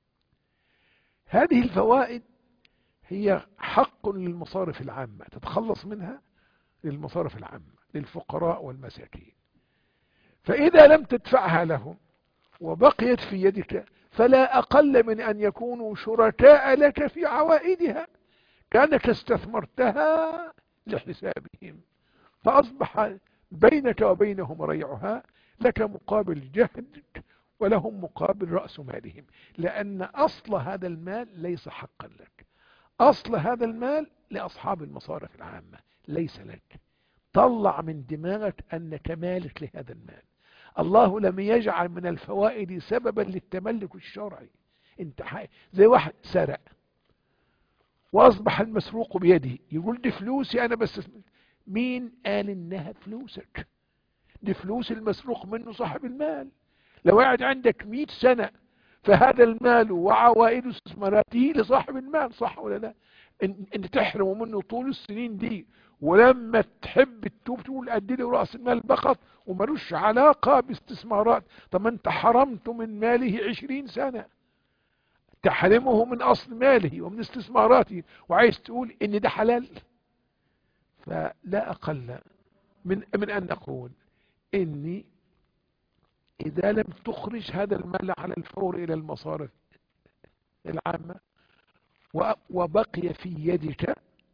هذه الفوائد هي حق للمصارف العامة تتخلص منها للمصارف العامة للفقراء والمساكين. فإذا لم تدفعها لهم وبقيت في يدك فلا أقل من أن يكونوا شركاء لك في عوائدها، كأنك استثمرتها لحسابهم، فأصبح بينك وبينهم ريعها، لك مقابل جهدك ولهم مقابل رأس مالهم، لأن أصل هذا المال ليس حقا لك. أصل هذا المال لأصحاب المصارف العامة ليس لك. طلع من دماغك أنك مالك لهذا المال. الله لم يجعل من الفوائد سببا للتملك الشرعي. انت حي... زي واحد سرق واصبح المسروق بيده، يقول دي فلوسي انا بس. مين قال انها فلوسك؟ دي فلوس المسروق منه صاحب المال. لو قاعد عندك مئة سنة فهذا المال وعوائده واستثماراته لصاحب المال، صح ولا لا؟ ان انت تحرمه منه طول السنين دي، ولما تحب تتوب تقول ادي لي راس المال فقط وملوش علاقه باستثمارات. طب ما انت حرمته من ماله عشرين سنه، تحرمه من اصل ماله ومن استثماراته وعايز تقول ان ده حلال؟ فلا اقل من من ان نقول اني اذا لم تخرج هذا المال على الفور الى المصارف العامه وبقي في يدك،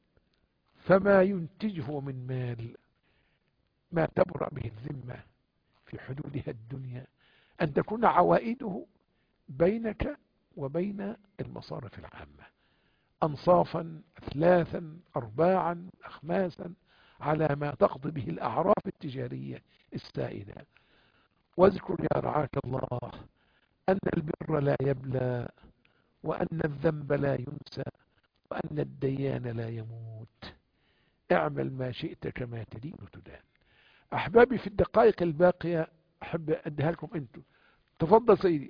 فما ينتجه من مال ما تبرأ به الذمة في حدودها الدنيا أن تكون عوائده بينك وبين المصارف العامة أنصافا أثلاثا أرباعا أخماسا على ما تقضي به الأعراف التجارية السائدة. واذكر يا رعاك الله أن البر لا يبلى، وأن الذنب لا ينسى، وأن الديان لا يموت. اعمل ما شئت كما تدين تدان. أحبابي في الدقائق الباقية أحب أديها لكم أنتم. تفضل سيدي.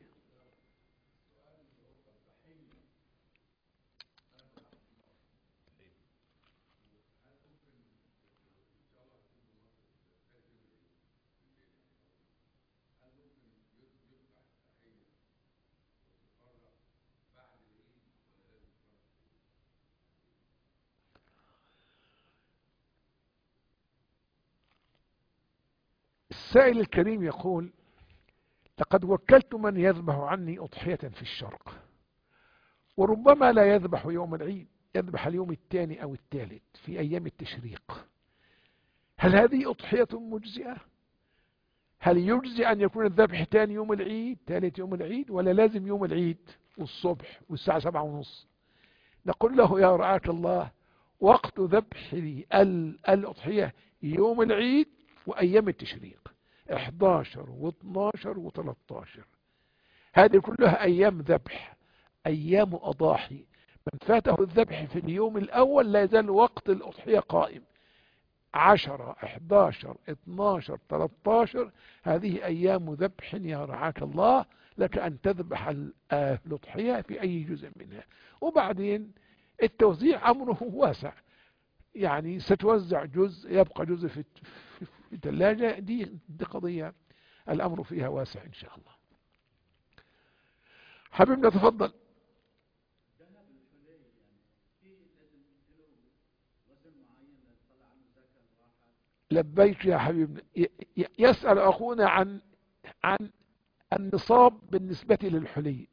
السائل الكريم يقول: لقد وكلت من يذبح عني أضحية في الشرق، وربما لا يذبح يوم العيد، يذبح اليوم الثاني أو الثالث في أيام التشريق. هل هذه أضحية مجزئة؟ هل يجزي أن يكون الذبح ثاني يوم العيد، ثالث يوم العيد، ولا لازم يوم العيد والصبح والساعة سبعة ونص؟ نقول له يا رعاك الله: وقت ذبح الأضحية يوم العيد وأيام التشريق احد عشر واثناشر وثلاثة عشر، هذه كلها أيام ذبح، أيام أضاحي. من فاته الذبح في اليوم الأول لا يزال وقت الأضحية قائم. عشرة احد عشر اثناشر ثلاثة عشر هذه أيام ذبح يا رعاك الله، لك أن تذبح الأضحية في أي جزء منها. وبعدين التوزيع أمره واسع، يعني ستوزع جزء يبقى جزء في في الثلاجة، دي, دي قضية الأمر فيها واسع إن شاء الله. حبيبنا تفضل. لبيك يا حبيبنا. يسأل أخونا عن عن النصاب بالنسبة للحلي.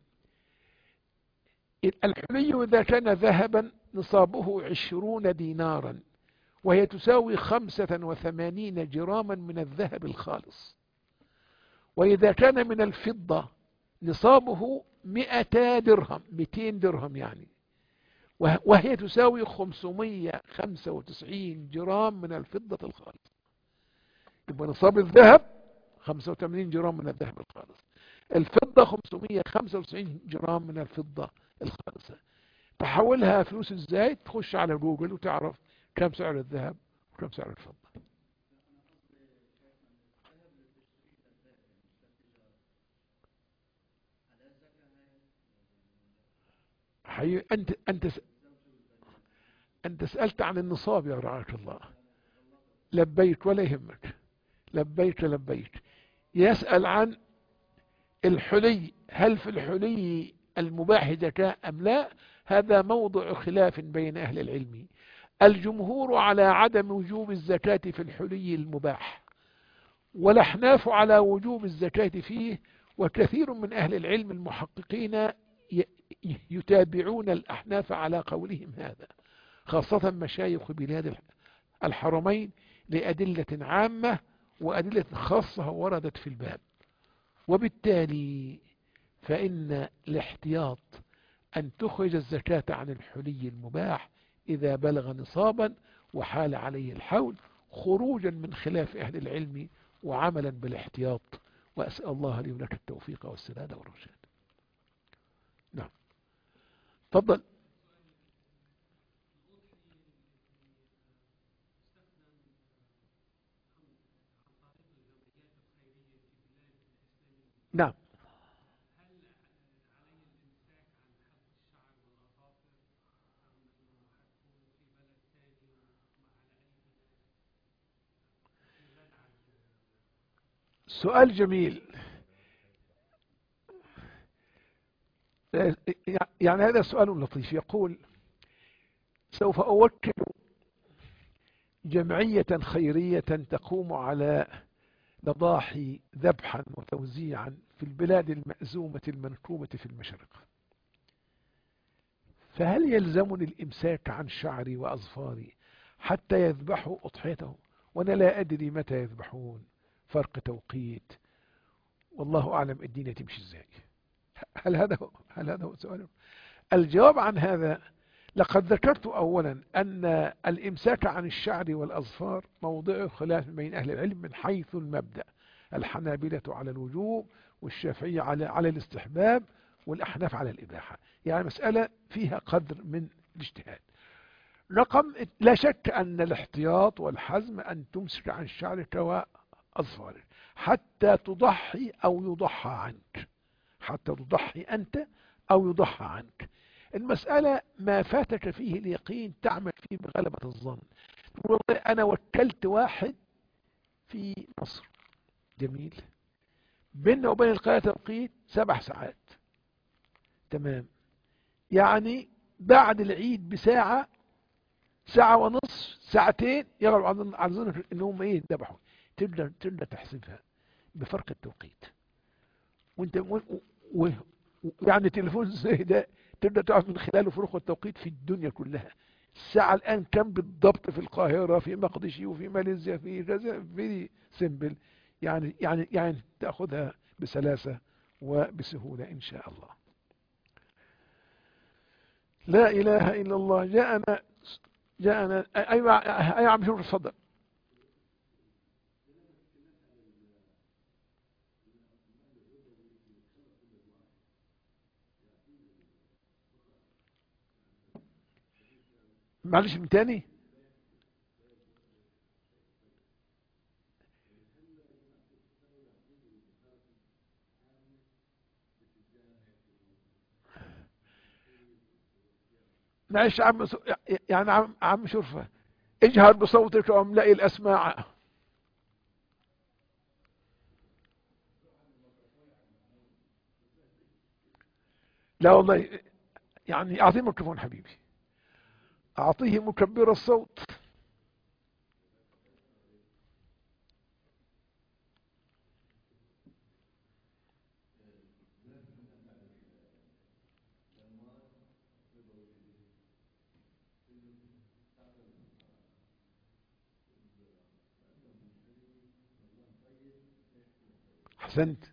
الحلي إذا كان ذهبا نصابه عشرون دينارا، وهي تساوي خمسة وثمانين جراما من الذهب الخالص. وإذا كان من الفضة نصابه مئتا درهم، مئتين درهم يعني، وهي تساوي خمسمائة وخمسة وتسعين جرام من الفضة الخالص. يبقى نصاب الذهب خمسة وثمانين جرام من الذهب الخالص، الفضة خمسمائة وخمسة وتسعين جرام من الفضة الخالصة. تحولها فلوس ازاي؟ تخش على جوجل وتعرف كم سعر الذهب وكم سعر الفضة. حي... انت انت س... أنت سألت عن النصاب يا رعاك الله. لبيت ولا يهمك، لبيت لبيت. يسأل عن الحلي، هل في الحلي المباح زكاة أم لا؟ هذا موضع خلاف بين أهل العلم. الجمهور على عدم وجوب الزكاة في الحلي المباح، والأحناف على وجوب الزكاة فيه، وكثير من أهل العلم المحققين يتابعون الأحناف على قولهم هذا، خاصة مشايخ بلاد الحرمين، لأدلة عامة وأدلة خاصة وردت في الباب. وبالتالي فإن الاحتياط أن تخرج الزكاة عن الحلي المباح إذا بلغ نصابا وحال عليه الحول، خروجا من خلاف أهل العلم وعملا بالاحتياط. وأسأل الله لي ولك التوفيق والسداد والرشاد. نعم، تفضل. نعم، سؤال جميل. يعني هذا سؤال لطيف. يقول: سوف أوكل جمعية خيرية تقوم على نضاحي ذبحا وتوزيعا في البلاد المأزومة المنكوبة في المشرق، فهل يلزمني الإمساك عن شعري وأظفاري حتى يذبحوا أضحيتهم؟ وأنا لا أدري متى يذبحون، فرق توقيت، والله أعلم الدنيا تمشي إزاي. هل هذا هو هل هذا هو سؤال؟ الجواب عن هذا: لقد ذكرت أولا أن الإمساك عن الشعر والأظفار موضع خلاف بين أهل العلم من حيث المبدأ. الحنابلة على الوجوب، والشافعية على على الاستحباب، والأحناف على الإباحة. يعني مسألة فيها قدر من الاجتهاد. رقم لا شك أن الاحتياط والحزم أن تمسك عن شعرك وأظفارك حتى تضحي أو يضحى عنك، حتى تضحي أنت أو يضحى عنك. المسألة ما فاتك فيه اليقين تعمل فيه بغلبة الظن. والله أنا وكلت واحد في مصر، جميل، بيننا وبين القاهرة توقيت سبع ساعات، تمام، يعني بعد العيد بساعة، ساعة ونصف، ساعتين، يغلب على على ظنك انهم ايه ذبحوا. تقدر تقدر تحسبها بفرق التوقيت، وانت و... و... و... يعني تليفون زي ده تقدر تعرف من خلاله فروق التوقيت في الدنيا كلها. الساعة الآن كم بالضبط في القاهرة، في مقدشي، وفي ماليزيا، في كذا، في سيمبل. يعني يعني يعني تأخذها بسلاسة وبسهولة إن شاء الله. لا إله إلا الله. جاءنا جاءنا أيوة أيوة عم شوف، اتفضل. معلش من تاني. معلش يا عم، يعني عم عم شرفة، اجهر بصوتك واملئ الأسماع. لا والله، يعني أعطيه ميكروفون حبيبي، أعطيه مكبر الصوت. أحسنت.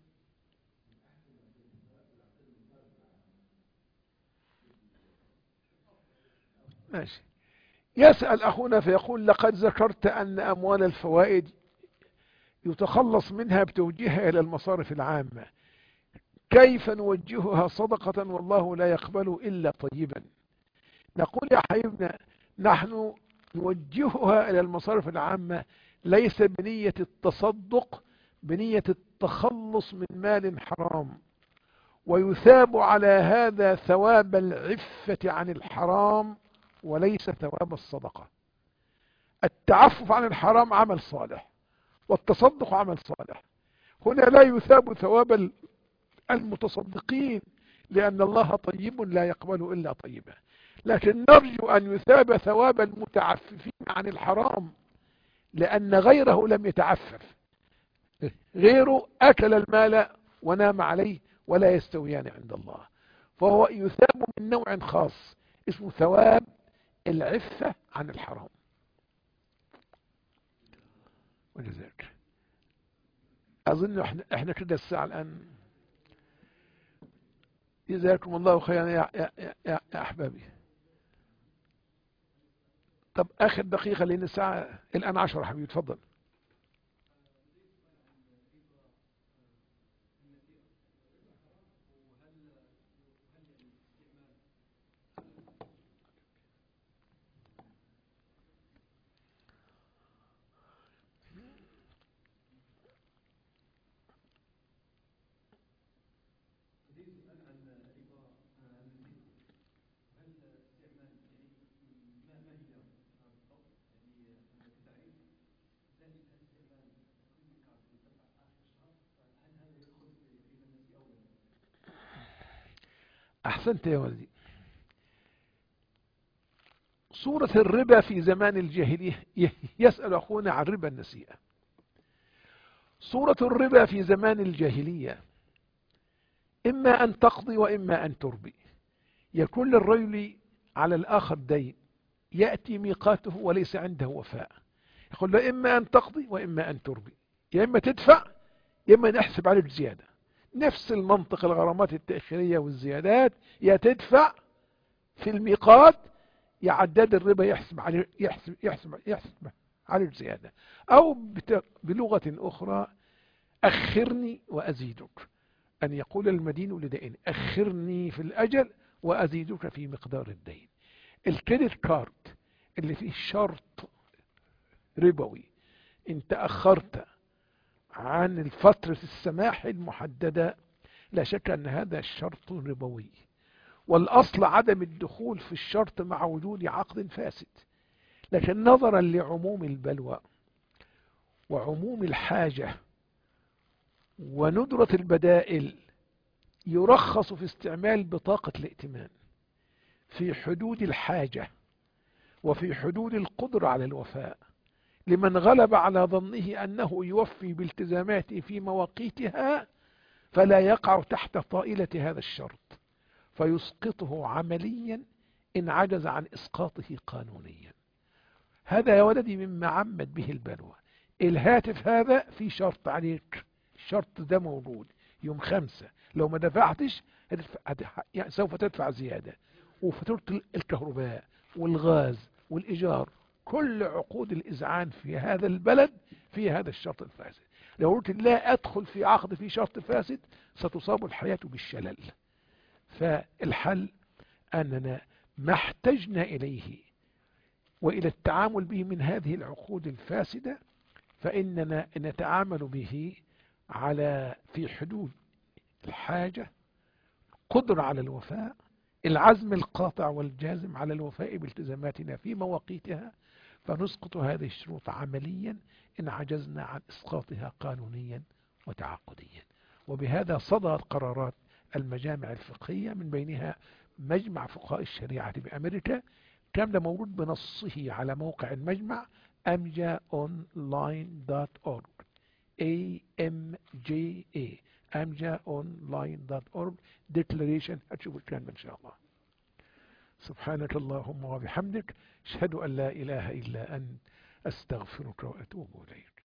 ماشي. يسأل أخونا فيقول: لقد ذكرت أن أموال الفوائد يتخلص منها بتوجيهها إلى المصارف العامة، كيف نوجهها صدقة والله لا يقبل إلا طيبا؟ نقول يا حبيبنا: نحن نوجهها إلى المصارف العامة ليس بنية التصدق، بنية التخلص من مال حرام، ويثاب على هذا ثواب العفة عن الحرام وليس ثواب الصدقة. التعفف عن الحرام عمل صالح، والتصدق عمل صالح. هنا لا يثاب ثواب المتصدقين، لأن الله طيب لا يقبل إلا طيبا، لكن نرجو أن يثاب ثواب المتعففين عن الحرام، لأن غيره لم يتعفف، غيره أكل المال ونام عليه ولا يستويان عند الله، فهو يثاب من نوع خاص اسمه ثواب العفة عن الحرام. ولذلك أظن احنا, احنا كده الساعة الآن. جزاكم الله خيرا يا, يا, يا, يا أحبابي. طب آخر دقيقة لأن الساعة الآن عشرة. حبيبي تفضل. أحسنت يا ولدي. صورة الربا في زمان الجاهلية، يسأل أخونا عن ربا النسيئة. صورة الربا في زمان الجاهلية إما أن تقضي وإما أن تربي. يكون للرجل على الآخر دين، يأتي ميقاته وليس عنده وفاء، يقول له إما أن تقضي وإما أن تربي، يا إما تدفع يا إما نحسب عليك زيادة. نفس المنطق الغرامات التأخيرية والزيادات، يا تدفع في الميقات يا عداد الربا يحسب عليه يحسب يحسب يحسب عليك زيادة. أو بلغة أخرى أخرني وأزيدك، أن يقول المدين لدين أخرني في الأجل وأزيدك في مقدار الدين. الكريدت كارد اللي فيه شرط ربوي، إن تأخرت عن الفترة السماح المحددة لا شك أن هذا الشرط ربوي، والأصل عدم الدخول في الشرط مع وجود عقد فاسد. لكن نظرا لعموم البلوى وعموم الحاجة وندرة البدائل، يرخص في استعمال بطاقة الائتمان في حدود الحاجة وفي حدود القدرة على الوفاء، لمن غلب على ظنه أنه يوفي بالتزاماته في مواقيتها فلا يقع تحت طائلة هذا الشرط، فيسقطه عمليا إن عجز عن إسقاطه قانونيا. هذا يا ولدي مما عمت به البلوى. الهاتف هذا في شرط عليك، الشرط ده موجود يوم خمسة، لو ما دفعتش يعني سوف تدفع زيادة. وفاتورة الكهرباء والغاز والإيجار، كل عقود الإذعان في هذا البلد في هذا الشرط الفاسد. لو قلت لا أدخل في عقد في شرط فاسد ستصاب الحياة بالشلل. فالحل أننا ما احتجنا إليه وإلى التعامل به من هذه العقود الفاسدة، فإننا نتعامل به على في حدود الحاجة، قدرة على الوفاء، العزم القاطع والجازم على الوفاء بالتزاماتنا في مواقيتها، فنسقط هذه الشروط عمليا إن عجزنا عن إسقاطها قانونيا وتعاقديا. وبهذا صدرت قرارات المجامع الفقهية، من بينها مجمع فقهاء الشريعة بأمريكا، كان ده موجود بنصه على موقع المجمع أمجا أونلاين دوت أورج، A M J A أمجا أونلاين دوت أورج ديكلاريشن. هتشوفوا الكلام إن شاء الله. سبحانك اللهم وبحمدك، أشهد أن لا إله إلا أنت، أستغفرك وأتوب إليك.